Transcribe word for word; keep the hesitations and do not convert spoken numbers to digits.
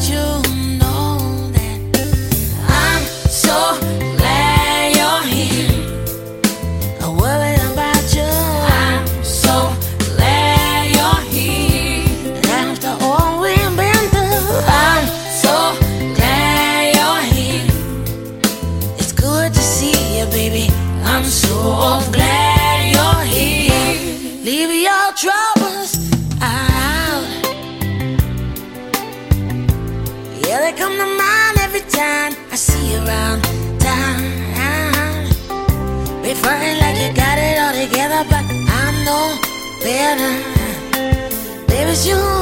you know that I'm so glad you're here. I'm worried about you. I'm so glad you're here. And after all we've been through, I'm so glad you're here. It's good to see you, baby. I'm so glad you're here. Leave your troubles out. Yeah, they come to mind every time I see you around town. Be frontin' like you got it all together, but I know better. Baby, it's you